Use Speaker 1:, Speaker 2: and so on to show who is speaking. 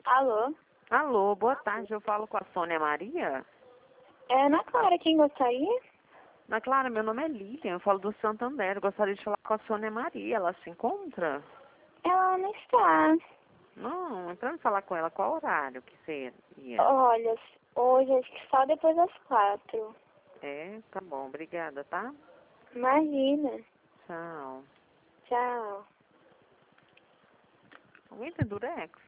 Speaker 1: Alô?
Speaker 2: Alô, boa tarde. Eu falo com a Sônia Maria.
Speaker 1: É Ana Clara, quem gostaria?
Speaker 2: Ana Clara, meu nome é Lilian. Eu falo do Santander. Eu gostaria de falar com a Sônia Maria. Ela se encontra?
Speaker 1: Ela não está.
Speaker 2: Não, é pra me falar com ela. Qual horário que seria?
Speaker 1: Olha, hoje acho que só depois das 4.
Speaker 2: É, tá bom. Obrigada, tá?
Speaker 1: Imagina.
Speaker 2: Tchau.
Speaker 1: Tchau.
Speaker 2: Alguém tem durex?